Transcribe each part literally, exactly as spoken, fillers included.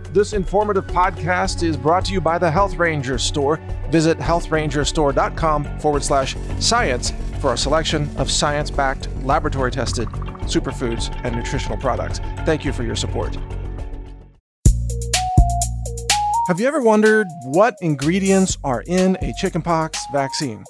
This informative podcast is brought to you by the Health Ranger Store. Visit healthrangerstore.com forward slash science for a selection of science-backed, laboratory-tested superfoods and nutritional products. Thank you for your support. Have you ever wondered what ingredients are in a chickenpox vaccine?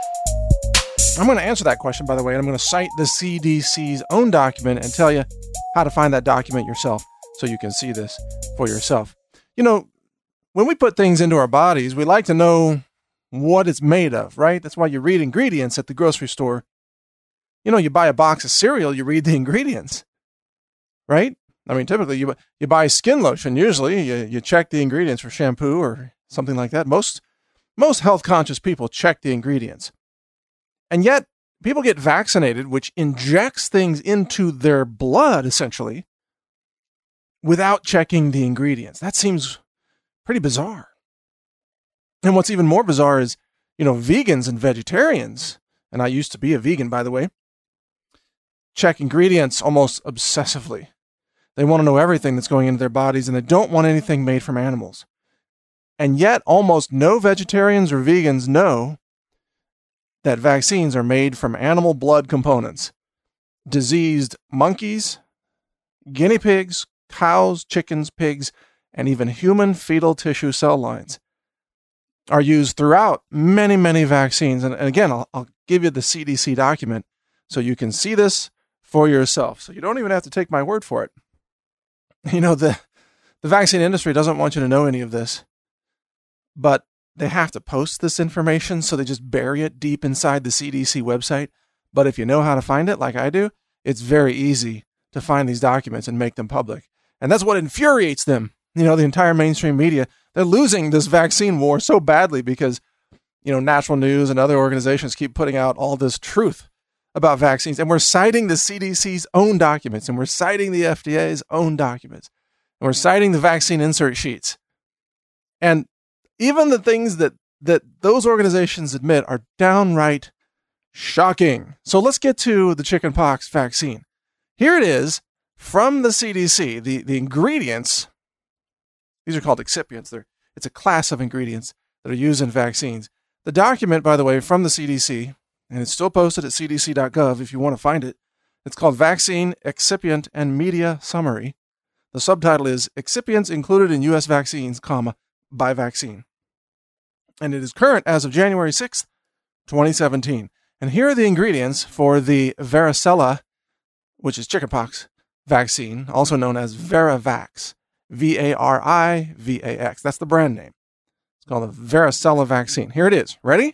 I'm going to answer that question, by the way, and I'm going to cite the C D C's own document and tell you how to find that document yourself so you can see this for yourself. You know, when we put things into our bodies, we like to know what it's made of, right? That's why you read ingredients at the grocery store. You know, you buy a box of cereal, you read the ingredients, right? I mean, typically you you buy skin lotion. Usually you, you check the ingredients for shampoo or something like that. Most, most health-conscious people check the ingredients. And yet, people get vaccinated, which injects things into their blood, essentially, without checking the ingredients. That seems pretty bizarre. And what's even more bizarre is, you know, vegans and vegetarians, and I used to be a vegan, by the way, check ingredients almost obsessively. They want to know everything that's going into their bodies, and they don't want anything made from animals. And yet, almost no vegetarians or vegans know that vaccines are made from animal blood components. Diseased monkeys, guinea pigs, cows, chickens, pigs, and even human fetal tissue cell lines are used throughout many, many vaccines. And again, I'll, I'll give you the C D C document so you can see this for yourself. So you don't even have to take my word for it. You know, the, the vaccine industry doesn't want you to know any of this, but they have to post this information, so they just bury it deep inside the C D C website. But if you know how to find it, like I do, it's very easy to find these documents and make them public. And that's what infuriates them. You know, the entire mainstream media, they're losing this vaccine war so badly because, you know, National News and other organizations keep putting out all this truth about vaccines. And we're citing the C D C's own documents, and we're citing the F D A's own documents, and we're citing the vaccine insert sheets. And even the things that, that those organizations admit are downright shocking. So let's get to the chickenpox vaccine. Here it is from the C D C. The, the ingredients, these are called excipients. They're, it's a class of ingredients that are used in vaccines. The document, by the way, from the C D C, and it's still posted at c d c dot gov if you want to find it. It's called Vaccine, Excipient, and Media Summary. The subtitle is Excipients Included in U S Vaccines, comma, by Vaccine. And it is current as of January sixth, twenty seventeen. And here are the ingredients for the varicella, which is chickenpox vaccine, also known as Varavax. V A R I V A X. That's the brand name. It's called the varicella vaccine. Here it is. Ready?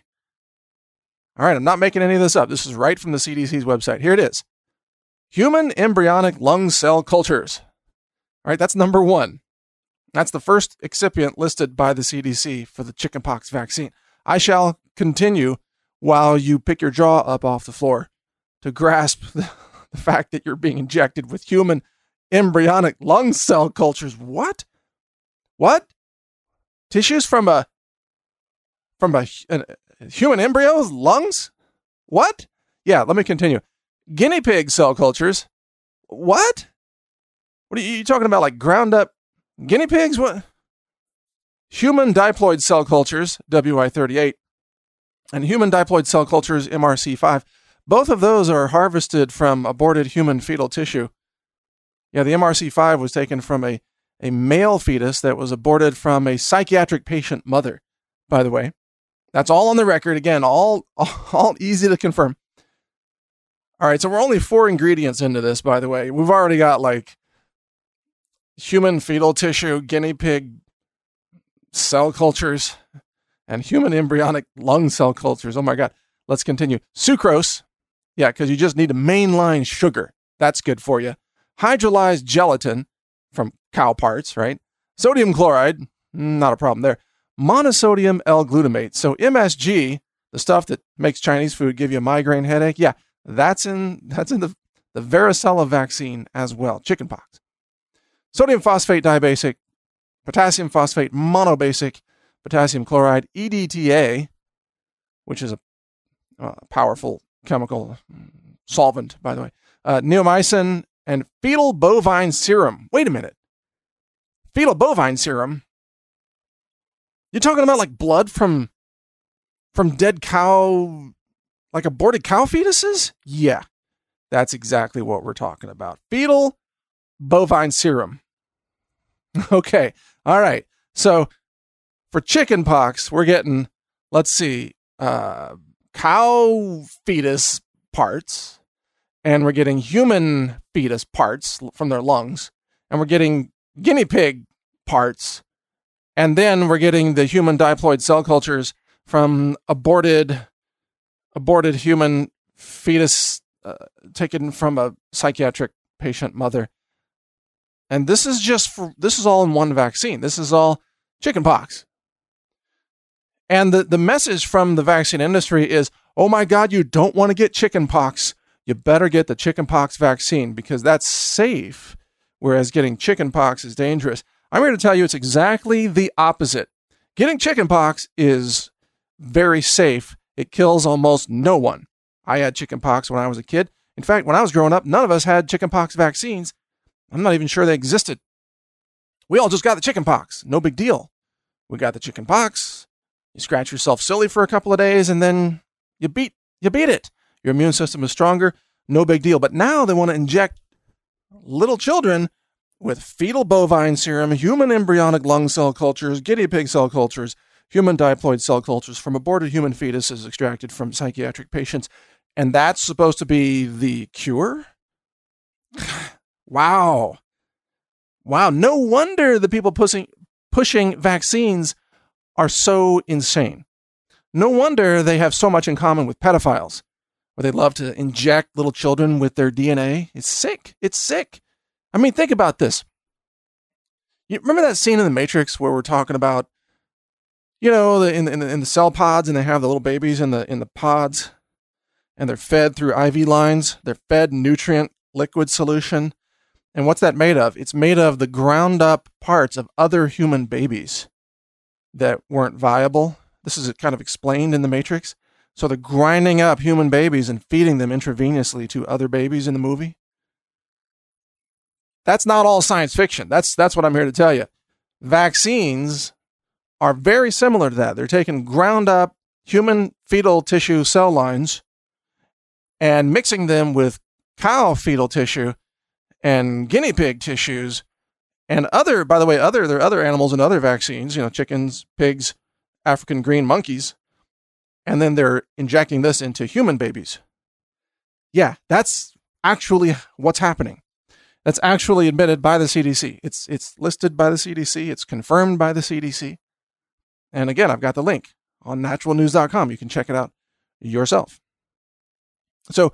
All right, I'm not making any of this up. This is right from the C D C's website. Here it is. Human embryonic lung cell cultures. All right, that's number one. That's the first excipient listed by the C D C for the chickenpox vaccine. I shall continue while you pick your jaw up off the floor to grasp the, the fact that you're being injected with human embryonic lung cell cultures. What? What? Tissues from a from a, a, a human embryo's lungs? What? Yeah, let me continue. Guinea pig cell cultures. What? What are you, you talking about? Like ground up guinea pigs? What? Human diploid cell cultures, W I thirty-eight, and human diploid cell cultures, M R C five. Both of those are harvested from aborted human fetal tissue. Yeah, the M R C five was taken from a, a male fetus that was aborted from a psychiatric patient mother, by the way. That's all on the record. Again, all, all, all easy to confirm. All right, so we're only four ingredients into this, by the way. We've already got like human fetal tissue, guinea pig cell cultures, and human embryonic lung cell cultures. Oh my God. Let's continue. Sucrose. Yeah, because you just need a mainline sugar. That's good for you. Hydrolyzed gelatin from cow parts, right? Sodium chloride. Not a problem there. Monosodium L-glutamate. So M S G, the stuff that makes Chinese food give you a migraine headache. Yeah, that's in that's in the, the varicella vaccine as well. Chickenpox. Sodium phosphate dibasic, potassium phosphate monobasic, potassium chloride, E D T A, which is a uh, powerful chemical solvent, by the way, uh, neomycin, and fetal bovine serum. Wait a minute. fetal bovine serum, you're talking about like blood from from dead cow, like aborted cow fetuses? Yeah, that's exactly what we're talking about. Fetal bovine serum. Okay, all right. So for chicken pox, we're getting, let's see, uh, cow fetus parts, and we're getting human fetus parts from their lungs, and we're getting guinea pig parts, and then we're getting the human diploid cell cultures from aborted aborted human fetus uh, taken from a psychiatric patient mother. And this is just for, this is all in one vaccine. This is all chickenpox. And the, the message from the vaccine industry is, oh my God, you don't want to get chickenpox. You better get the chickenpox vaccine because that's safe, whereas getting chickenpox is dangerous. I'm here to tell you it's exactly the opposite. Getting chickenpox is very safe. It kills almost no one. I had chickenpox when I was a kid. In fact, when I was growing up, none of us had chickenpox vaccines. I'm not even sure they existed. We all just got the chickenpox. No big deal. We got the chickenpox. You scratch yourself silly for a couple of days, and then you beat you beat it. Your immune system is stronger. No big deal. But now they want to inject little children with fetal bovine serum, human embryonic lung cell cultures, guinea pig cell cultures, human diploid cell cultures from aborted human fetuses extracted from psychiatric patients. And that's supposed to be the cure? Wow. Wow. No wonder the people pushing, pushing vaccines are so insane. No wonder they have so much in common with pedophiles, where they love to inject little children with their D N A. It's sick. It's sick. I mean, think about this. You remember that scene in The Matrix where we're talking about, you know, the, in, in, the, in the cell pods, and they have the little babies in the in the pods, and they're fed through I V lines. They're fed nutrient liquid solution. And what's that made of? It's made of the ground up parts of other human babies that weren't viable. This is kind of explained in The Matrix. So they're grinding up human babies and feeding them intravenously to other babies in the movie. That's not all science fiction. That's that's what I'm here to tell you. Vaccines are very similar to that. They're taking ground up human fetal tissue cell lines and mixing them with cow fetal tissue and guinea pig tissues and other, by the way, other there are other animals and other vaccines, you know, chickens, pigs, African green monkeys, and then they're injecting this into human babies. Yeah, that's actually what's happening. That's actually admitted by the C D C. It's it's listed by the C D C. It's confirmed by the C D C. And again, I've got the link on natural news dot com. You can check it out yourself. So,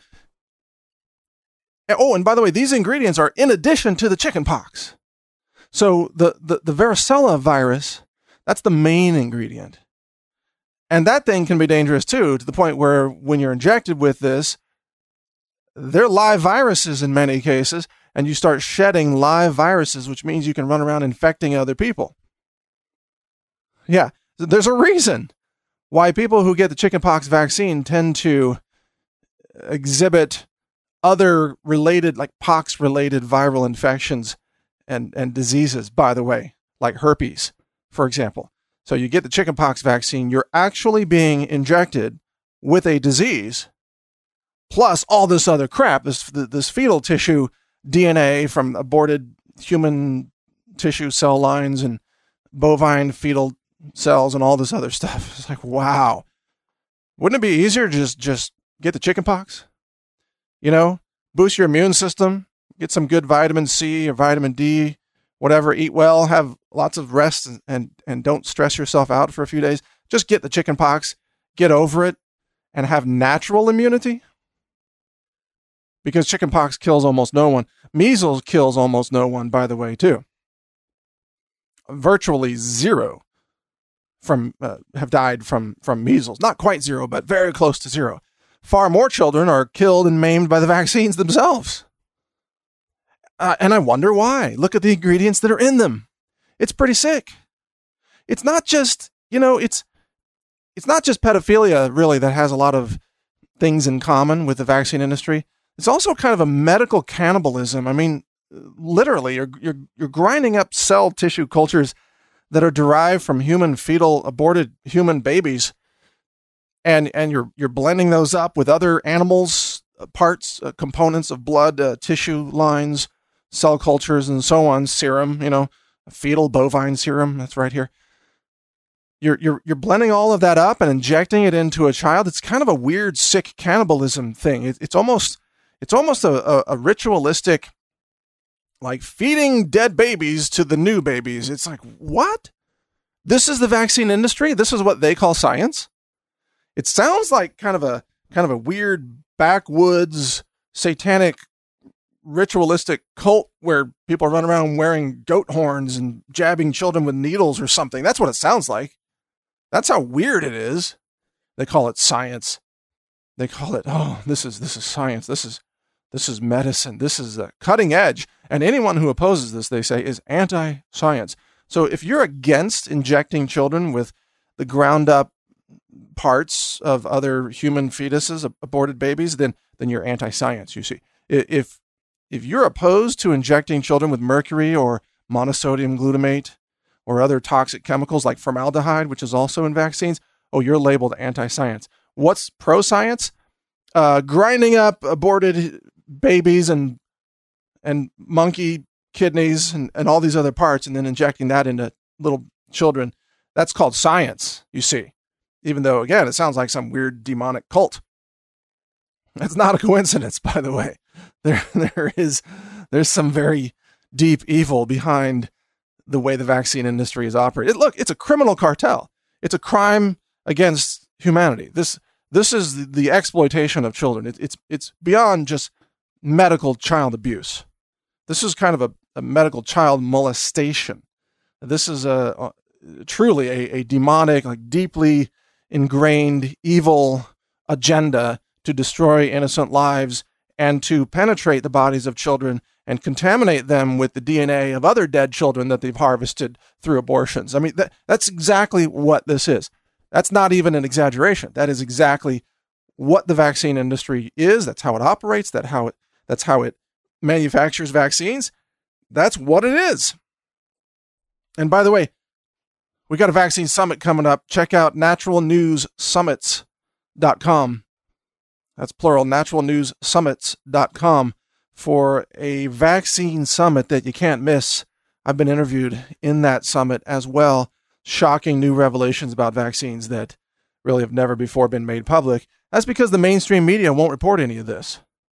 oh, and by the way, these ingredients are in addition to the chickenpox. So the, the, the varicella virus, that's the main ingredient. And that thing can be dangerous too, to the point where when you're injected with this, they're live viruses in many cases, and you start shedding live viruses, which means you can run around infecting other people. Yeah, there's a reason why people who get the chickenpox vaccine tend to exhibit other related, like pox-related viral infections and, and diseases, by the way, like herpes, for example. So you get the chickenpox vaccine, you're actually being injected with a disease, plus all this other crap, this this fetal tissue D N A from aborted human tissue cell lines and bovine fetal cells and all this other stuff. It's like, wow. Wouldn't it be easier to just, just get the chickenpox? You know, boost your immune system, get some good vitamin C or vitamin D, whatever, eat well, have lots of rest, and, and, and don't stress yourself out for a few days. Just get the chickenpox, get over it, and have natural immunity. Because chickenpox kills almost no one. Measles kills almost no one, by the way, too. Virtually zero from uh, have died from, from measles. Not quite zero, but very close to zero. Far more children are killed and maimed by the vaccines themselves. Uh, and I wonder why. Look at the ingredients that are in them. It's pretty sick. It's not just, you know, it's it's not just pedophilia, really, that has a lot of things in common with the vaccine industry. It's also kind of a medical cannibalism. I mean, literally, you're, you're, you're grinding up cell tissue cultures that are derived from human fetal aborted human babies. And, and you're, you're blending those up with other animals, uh, parts, uh, components of blood, uh, tissue lines, cell cultures, and so on, serum, you know, fetal bovine serum. That's right here. You're, you're, you're blending all of that up and injecting it into a child. It's kind of a weird, sick cannibalism thing. It, it's almost, it's almost a, a, a ritualistic, like feeding dead babies to the new babies. It's like, what? This is the vaccine industry? This is what they call science? It sounds like kind of a, kind of a weird backwoods satanic ritualistic cult where people run around wearing goat horns and jabbing children with needles or something. That's what it sounds like. That's how weird it is. They call it science. They call it, oh, this is this is science. This is this is medicine. This is the cutting edge. And anyone who opposes this, they say, is anti-science. So if you're against injecting children with the ground up parts of other human fetuses, aborted babies, then then you're anti-science, you see. If if you're opposed to injecting children with mercury or monosodium glutamate or other toxic chemicals like formaldehyde, which is also in vaccines, oh, you're labeled anti-science. What's pro-science? Uh, grinding up aborted babies and and monkey kidneys and, and all these other parts and then injecting that into little children. That's called science, you see. Even though, again, it sounds like some weird demonic cult. That's not a coincidence, by the way. There, there is, there's some very deep evil behind the way the vaccine industry is operated. It, look, it's a criminal cartel. It's a crime against humanity. This, this is the, the exploitation of children. It, it's, it's beyond just medical child abuse. This is kind of a, a medical child molestation. This is a, a truly a, a demonic, like deeply ingrained evil agenda to destroy innocent lives and to penetrate the bodies of children and contaminate them with the D N A of other dead children that they've harvested through abortions. I mean, that, that's exactly what this is. That's not even an exaggeration. That is exactly what the vaccine industry is. That's how it operates. That how it, that's how it manufactures vaccines. That's what it is. And by the way, we got a vaccine summit coming up. Check out natural news summits dot com. That's plural, natural news summits dot com for a vaccine summit that you can't miss. I've been interviewed in that summit as well. Shocking new revelations about vaccines that really have never before been made public. That's because the mainstream media won't report any of this.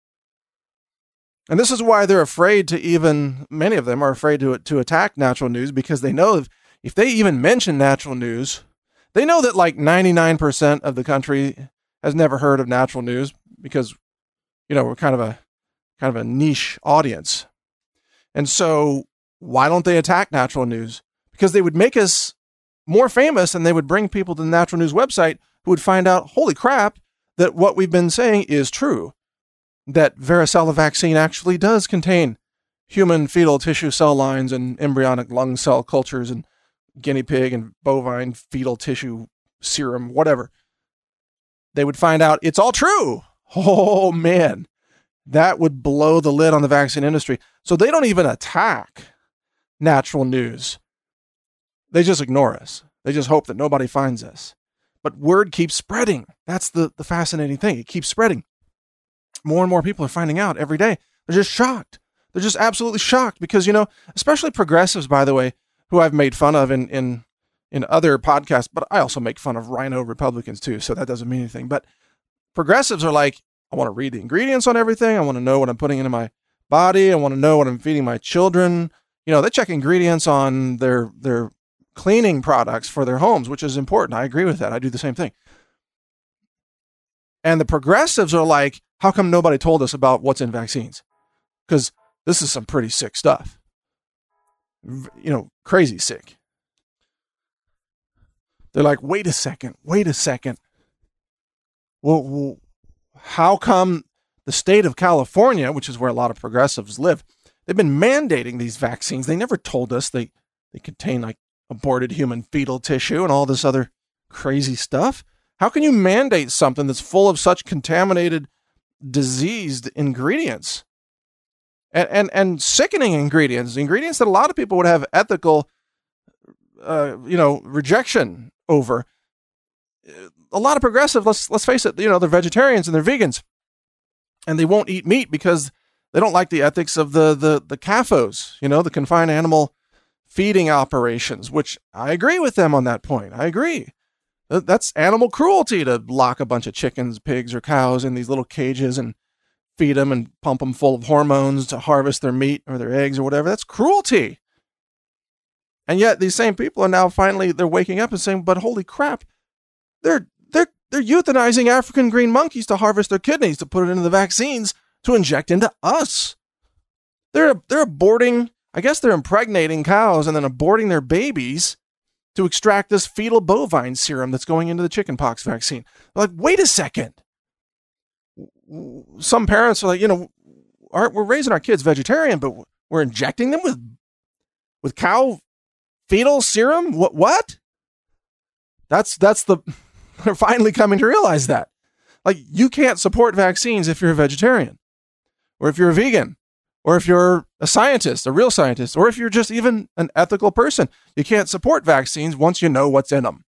And this is why they're afraid to even, many of them are afraid to, to attack natural news, because they know if, if they even mention natural news, they know that like ninety-nine percent of the country has never heard of natural news because, you know, we're kind of a, kind of a niche audience. And so why don't they attack natural news? Because they would make us more famous and they would bring people to the Natural News website who would find out, holy crap, that what we've been saying is true. That varicella vaccine actually does contain human fetal tissue cell lines and embryonic lung cell cultures and guinea pig and bovine fetal tissue serum, whatever. They would find out it's all true. Oh, man. That would blow the lid on the vaccine industry. So they don't even attack natural news. They just ignore us. They just hope that nobody finds us. But word keeps spreading. That's the, the fascinating thing. It keeps spreading. More and more people are finding out every day. They're just shocked. They're just absolutely shocked because, you know, especially progressives, by the way, who I've made fun of in, in, in other podcasts, but I also make fun of rhino Republicans too, so that doesn't mean anything. But progressives are like, I want to read the ingredients on everything. I want to know what I'm putting into my body. I want to know what I'm feeding my children. You know, they check ingredients on their, their cleaning products for their homes, which is important. I agree with that. I do the same thing. And the progressives are like, how come nobody told us about what's in vaccines? Because this is some pretty sick stuff. You know, crazy sick. They're like, wait a second, wait a second. Well, well, how come the state of California, which is where a lot of progressives live, they've been mandating these vaccines. They never told us they, they contain like aborted human fetal tissue and all this other crazy stuff. How can you mandate something that's full of such contaminated, diseased ingredients? and, and, and sickening ingredients, ingredients that a lot of people would have ethical, uh, you know, rejection over. A lot of progressive, let's, let's face it, you know, they're vegetarians and they're vegans, and they won't eat meat because they don't like the ethics of the, the, the C A F Os, you know, the confined animal feeding operations, which I agree with them on that point. I agree. That's animal cruelty to lock a bunch of chickens, pigs, or cows in these little cages and feed them and pump them full of hormones to harvest their meat or their eggs or whatever. That's cruelty. And yet these same people are now finally, they're waking up and saying, but holy crap, they're, they're, they're euthanizing African green monkeys to harvest their kidneys, to put it into the vaccines to inject into us. They're, they're aborting, I guess they're impregnating cows and then aborting their babies to extract this fetal bovine serum that's going into the chickenpox vaccine. They're like, wait a second. Some parents are like, you know, aren't we're raising our kids vegetarian, but we're injecting them with with cow fetal serum? What? What? That's that's the. They're finally coming to realize that, like, you can't support vaccines if you're a vegetarian, or if you're a vegan, or if you're a scientist, a real scientist, or if you're just even an ethical person. You can't support vaccines once you know what's in them.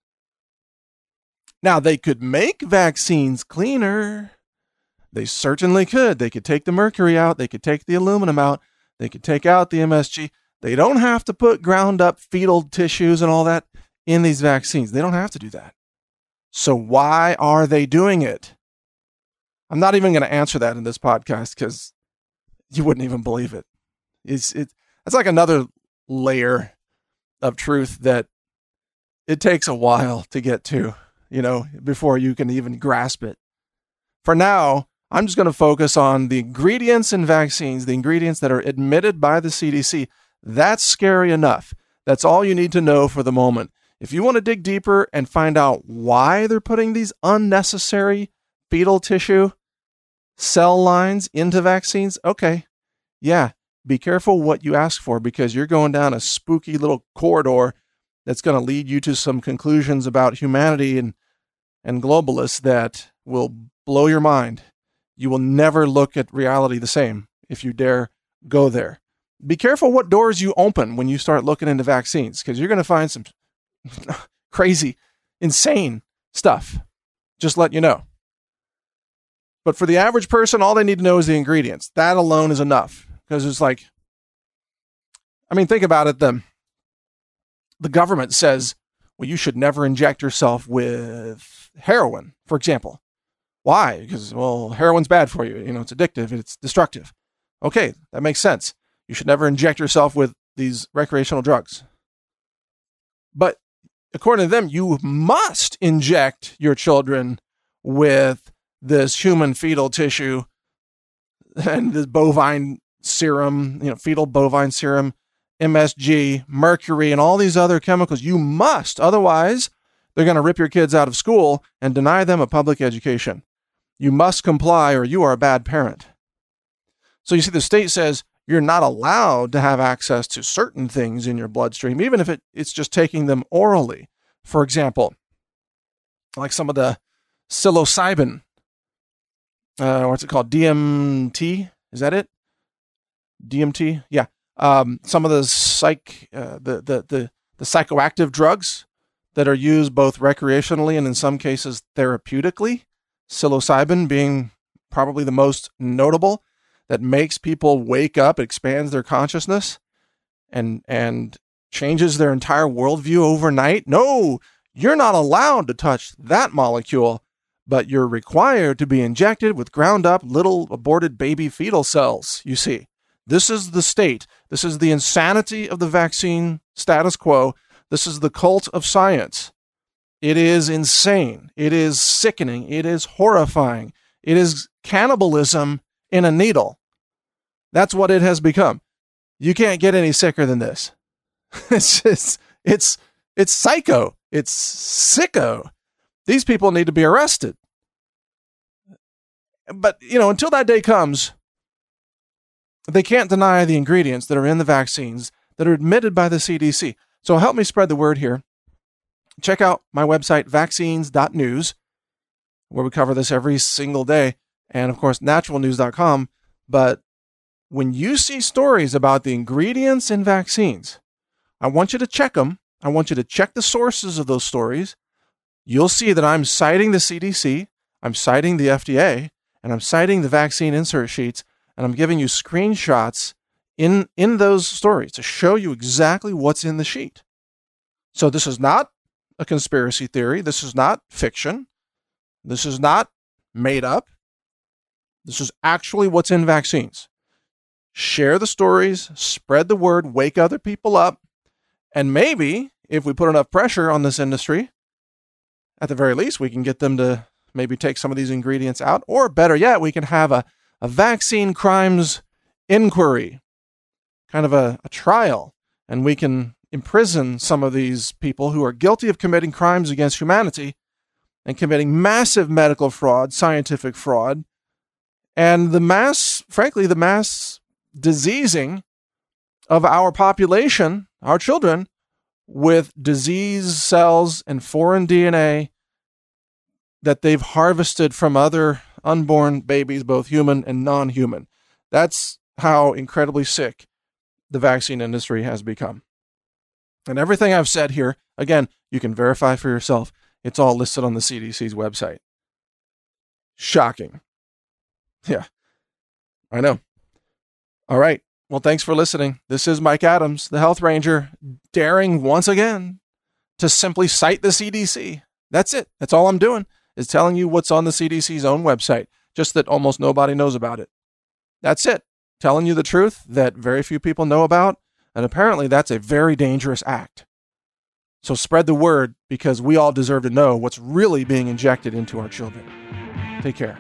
Now, they could make vaccines cleaner. They certainly could. They could take the mercury out. They could take the aluminum out. They could take out the M S G. They don't have to put ground up fetal tissues and all that in these vaccines. They don't have to do that. So why are they doing it? I'm not even going to answer that in this podcast because you wouldn't even believe it. It's it. It's like another layer of truth that it takes a while to get to, you know, before you can even grasp it. For now, I'm just going to focus on the ingredients in vaccines, the ingredients that are admitted by the C D C. That's scary enough. That's all you need to know for the moment. If you want to dig deeper and find out why they're putting these unnecessary fetal tissue cell lines into vaccines, okay, yeah, be careful what you ask for, because you're going down a spooky little corridor that's going to lead you to some conclusions about humanity and, and globalists that will blow your mind. You will never look at reality the same if you dare go there. Be careful what doors you open when you start looking into vaccines, because you're going to find some crazy, insane stuff. Just let you know. But for the average person, all they need to know is the ingredients. That alone is enough. Because it's like, I mean, think about it. The, the government says, well, you should never inject yourself with heroin, for example. Why? Because, well, heroin's bad for you. You know, it's addictive. It's destructive. Okay, that makes sense. You should never inject yourself with these recreational drugs. But according to them, you must inject your children with this human fetal tissue and this bovine serum, you know, fetal bovine serum, M S G, mercury, and all these other chemicals. You must. Otherwise, they're going to rip your kids out of school and deny them a public education. You must comply or you are a bad parent. So you see, the state says you're not allowed to have access to certain things in your bloodstream, even if it, it's just taking them orally. For example, like some of the psilocybin, uh, what's it called? D M T? Is that it? D M T? Yeah. Um, some of the psych, uh, the, the, the, the psychoactive drugs that are used both recreationally and in some cases therapeutically, psilocybin being probably the most notable, that makes people wake up, expands their consciousness, and and changes their entire worldview overnight. No, you're not allowed to touch that molecule, but you're required to be injected with ground up little aborted baby fetal cells. You see, this is the state. This is the insanity of the vaccine status quo. This is the cult of science. It is insane. It is sickening. It is horrifying. It is cannibalism in a needle. That's what it has become. You can't get any sicker than this. It's just, it's, it's psycho. It's sicko. These people need to be arrested. But, you know, until that day comes, they can't deny the ingredients that are in the vaccines that are admitted by the C D C. So help me spread the word here. Check out my website, vaccines dot news, where we cover this every single day. And of course, natural news dot com. But when you see stories about the ingredients in vaccines, I want you to check them. I want you to check the sources of those stories. You'll see that I'm citing the C D C, I'm citing the F D A, and I'm citing the vaccine insert sheets, and I'm giving you screenshots in, in those stories to show you exactly what's in the sheet. So this is not a conspiracy theory. This is not fiction. This is not made up. This is actually what's in vaccines. Share the stories, spread the word, wake other people up, and maybe if we put enough pressure on this industry, at the very least, we can get them to maybe take some of these ingredients out, or better yet, we can have a, a vaccine crimes inquiry, kind of a, a trial, and we can imprison some of these people who are guilty of committing crimes against humanity and committing massive medical fraud, scientific fraud, and the mass, frankly, the mass diseasing of our population, our children, with disease cells and foreign D N A that they've harvested from other unborn babies, both human and non-human. That's how incredibly sick the vaccine industry has become. And everything I've said here, again, you can verify for yourself. It's all listed on the C D C's website. Shocking. Yeah, I know. All right. Well, thanks for listening. This is Mike Adams, the Health Ranger, daring once again to simply cite the C D C. That's it. That's all I'm doing, is telling you what's on the C D C's own website, just that almost nobody knows about it. That's it. Telling you the truth that very few people know about, and apparently that's a very dangerous act. So spread the word, because we all deserve to know what's really being injected into our children. Take care.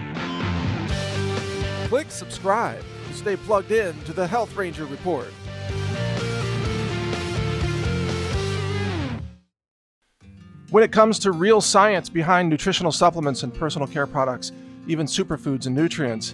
Click subscribe to stay plugged in to the Health Ranger Report. When it comes to real science behind nutritional supplements and personal care products, even superfoods and nutrients,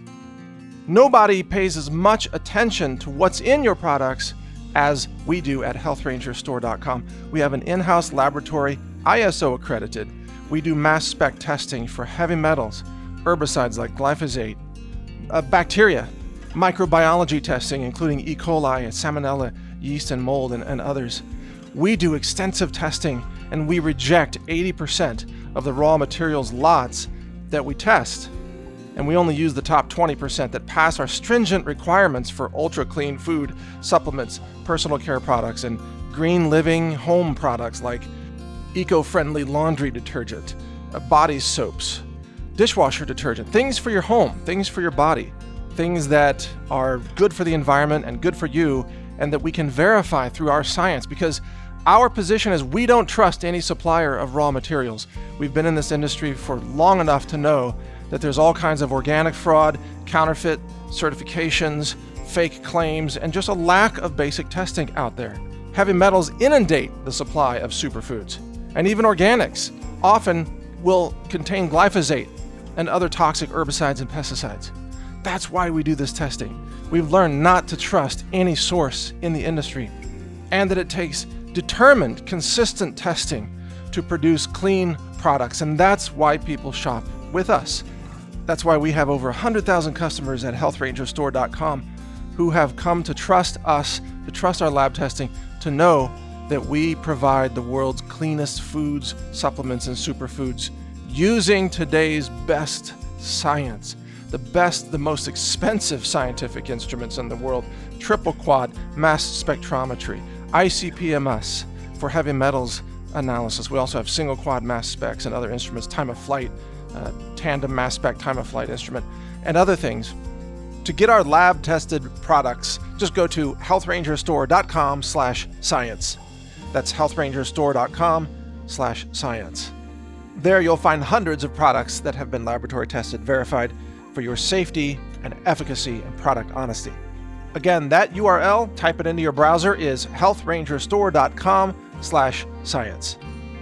nobody pays as much attention to what's in your products as we do at health ranger store dot com. We have an in-house laboratory, I S O accredited. We do mass spec testing for heavy metals, herbicides like glyphosate, uh, bacteria, microbiology testing, including E. coli and salmonella, yeast and mold, and, and others. We do extensive testing, and we reject eighty percent of the raw materials lots that we test. And we only use the top twenty percent that pass our stringent requirements for ultra-clean food, supplements, personal care products, and green living home products like eco-friendly laundry detergent, uh, body soaps, dishwasher detergent, things for your home, things for your body, things that are good for the environment and good for you, and that we can verify through our science, because our position is we don't trust any supplier of raw materials. We've been in this industry for long enough to know that there's all kinds of organic fraud, counterfeit certifications, fake claims, and just a lack of basic testing out there. Heavy metals inundate the supply of superfoods, and even organics often will contain glyphosate and other toxic herbicides and pesticides. That's why we do this testing. We've learned not to trust any source in the industry, and that it takes determined, consistent testing to produce clean products, and that's why people shop with us. That's why we have over one hundred thousand customers at health ranger store dot com who have come to trust us, to trust our lab testing, to know that we provide the world's cleanest foods, supplements, and superfoods using today's best science, the best, the most expensive scientific instruments in the world, triple quad mass spectrometry, I C P M S for heavy metals analysis. We also have single quad mass specs and other instruments, time of flight, Uh, tandem mass spec time of flight instrument, and other things. To get our lab tested products, just go to health ranger store dot com slash science. That's health ranger store dot com slash science. There you'll find hundreds of products that have been laboratory tested, verified for your safety and efficacy and product honesty. Again, that U R L, type it into your browser, is health ranger store dot com slash science.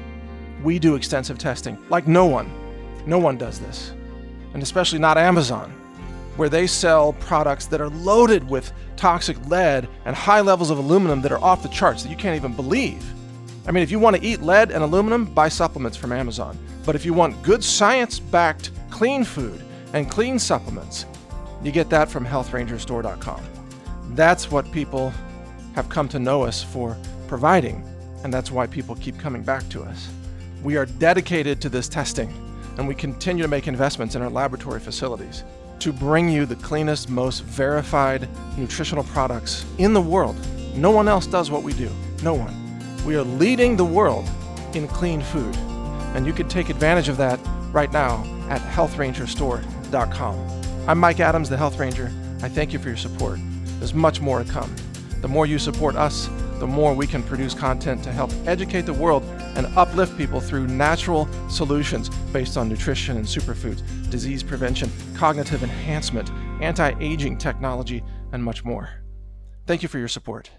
We do extensive testing like no one. No one does this, and especially not Amazon, where they sell products that are loaded with toxic lead and high levels of aluminum that are off the charts that you can't even believe. I mean, if you want to eat lead and aluminum, buy supplements from Amazon. But if you want good science-backed clean food and clean supplements, You get that from health ranger store dot com. That's what people have come to know us for providing, and that's why people keep coming back to us. We are dedicated to this testing, and we continue to make investments in our laboratory facilities to bring you the cleanest, most verified nutritional products in the world. No one else does what we do. No one. We are leading the world in clean food, and you can take advantage of that right now at health ranger store dot com. I'm Mike Adams, the Health Ranger. I thank you for your support. There's much more to come. The more you support us, the more we can produce content to help educate the world and uplift people through natural solutions based on nutrition and superfoods, disease prevention, cognitive enhancement, anti-aging technology, and much more. Thank you for your support.